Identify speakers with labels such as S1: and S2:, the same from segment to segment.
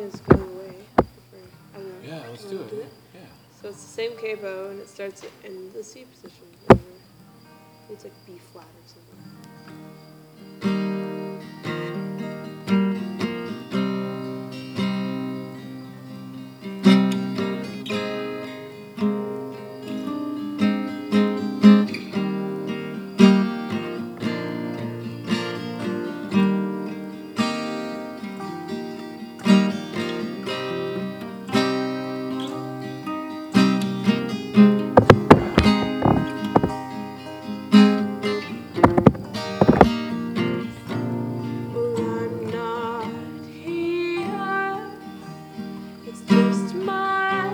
S1: is going away. I don't know.
S2: Yeah, let's
S1: You
S2: do
S1: wanna
S2: it. Yeah.
S1: So it's the same capo, and it starts in the C position. Whatever. It's like B flat or something. Well, I'm not here. It's just my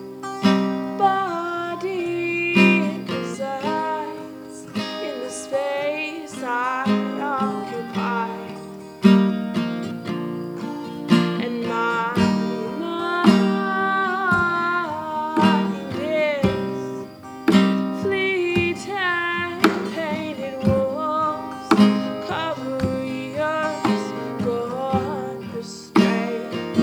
S1: body resides in the space I occupy, and my mind is fleeting, painted walls cover yours, gone astray.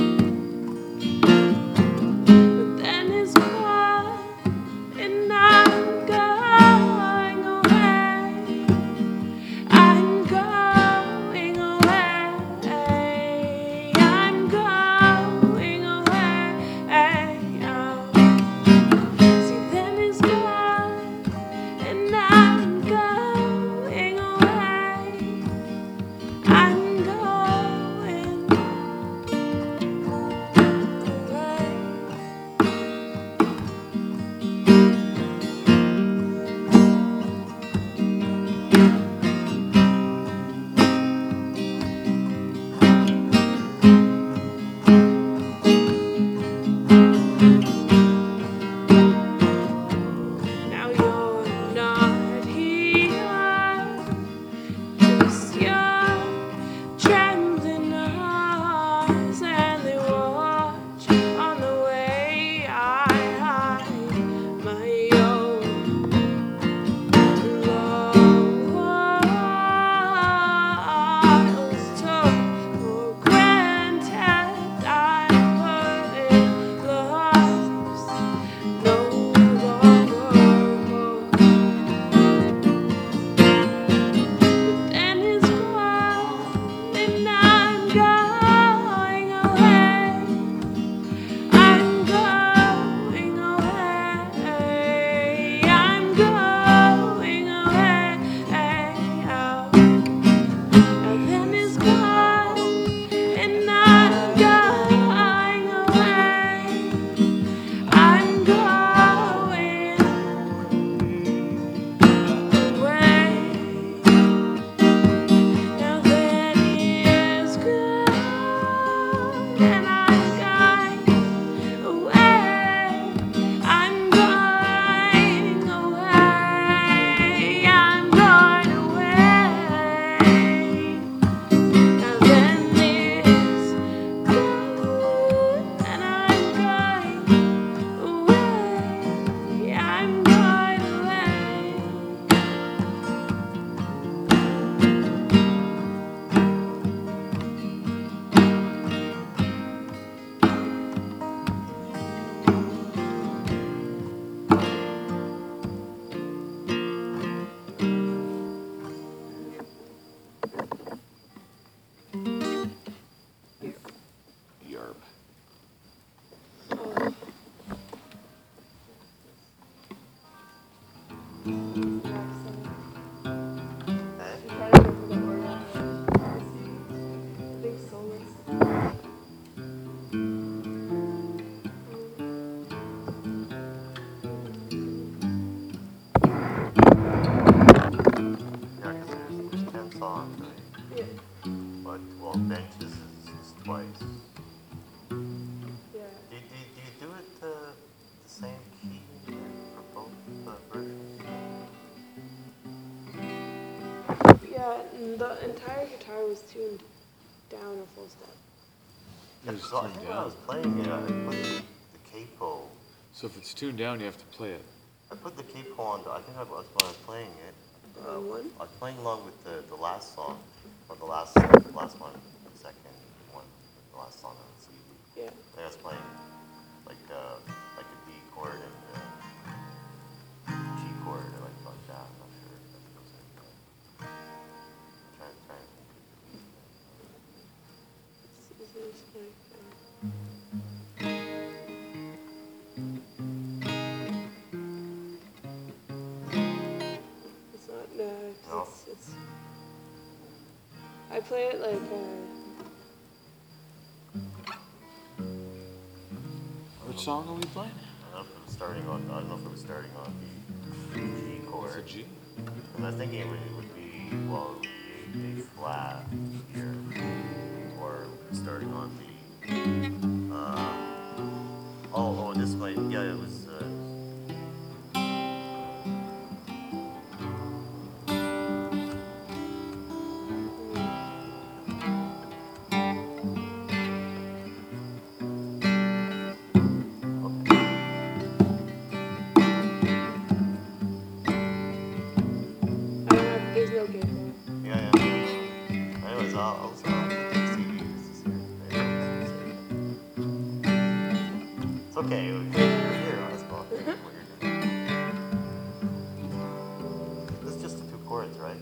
S1: But then is gone, and I'm going away. I'm going away. I'm going away. See, then is gone, and I'm going away. I'm going away. Now you're not here, just your trembling eyes, and they watch on the way I hide my own lows. Took for granted I wouldn't lose. No longer hold. But then it's gone, and I'm going away. I'm going away. I'm going away. And then it's gone, and I'm going away. I'm going away. Now that is gone, and I'm going away. I'm going away. I'm going away. Now then is gone, and I'm going away. I'm going away.
S2: Yarp.
S3: Yeah, because there's 10 songs, right?
S1: Yeah.
S3: But, well, Benches is twice.
S1: Yeah.
S3: Do you do it the same key for both versions?
S1: Yeah, and the entire guitar was tuned down a full step.
S3: Yeah,
S2: It's
S3: so I
S2: tuned
S3: think when I
S2: down.
S3: was playing it, I put the capo.
S2: So if it's tuned down, you have to play it.
S3: I put the capo on. I think when I was playing it,
S1: One?
S3: I was playing along with the last song, or the last one, the second one, the last song on the CD.
S1: Yeah.
S3: I think I was playing like a D chord and G chord or like that. I'm not sure if that goes in. Trying to think.
S1: Is this like, it's not, no, 'cause
S3: No.
S1: it's, I play it like,
S2: Which song are we playing?
S3: I don't know if it was starting on. I don't know if it was starting on the G chord.
S2: It's a G.
S3: And I was thinking it would be well, it would be a flat here, or starting on the. Oh, this might. Yeah, it was.
S1: I don't have, there's no game.
S3: Yeah. Anyways, I'll see this here. It's okay. You're here on the spot. What you're doing. This is just the two chords, right?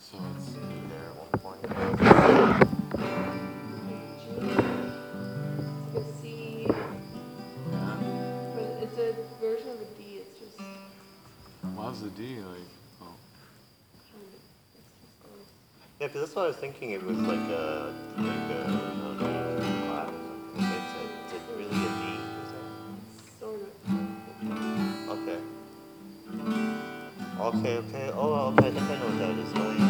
S2: So it's
S3: there at one point.
S1: It's like a C,
S2: yeah.
S1: but it's a version of a D. It's just
S3: Mm-hmm.
S2: Why's the D like? Oh,
S3: Yeah, because that's what I was thinking. It was like a class or something. It's really a D. Is
S1: sort of.
S3: that? Okay. Okay. Oh, okay. I think I know what that is. Oh, yeah.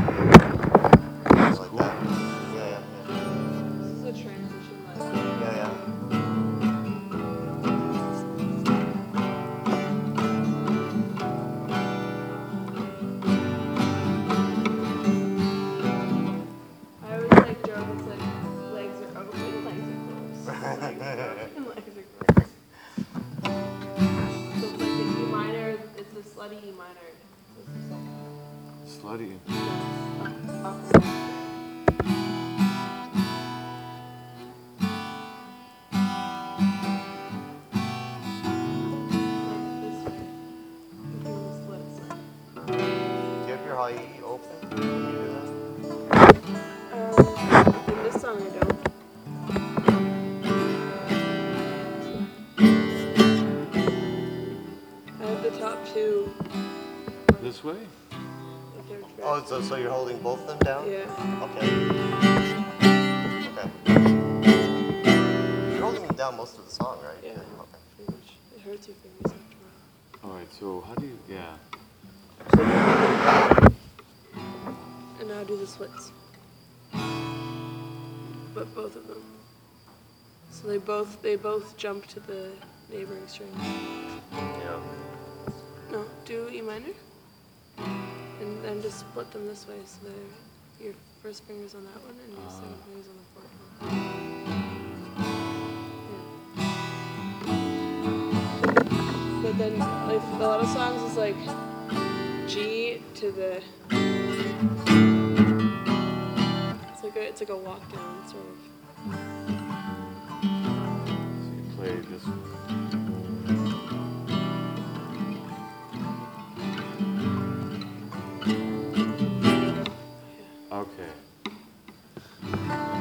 S3: Like
S2: cool.
S3: that. Yeah.
S1: This is a transition like.
S3: Yeah.
S1: I always like joke. It's like legs are open, legs are closed. Legs are open, legs are closed. So it's like the E minor. It's a slutty E minor. This is like
S2: Slutty.
S1: up.
S3: Do you have your high E open when you do that?
S1: In this song I don't. I have the top two.
S2: This way?
S1: The third fret.
S3: Oh, so you're holding both of them down?
S1: Yeah.
S3: Okay. You're holding them down most of the song, right?
S1: Yeah.
S3: Okay.
S1: Pretty much. It hurts your fingers after a while.
S2: Alright, so how do you, yeah.
S1: And now do the splits. But both of them. So they both jump to the neighboring string.
S3: Yeah.
S1: No, do E minor. And then just split them this way so your first finger's on that one and your second finger's on the fourth one. Yeah. But then like a lot of songs is like G to the it's like a walk down sort of.
S2: So you play this one. Okay.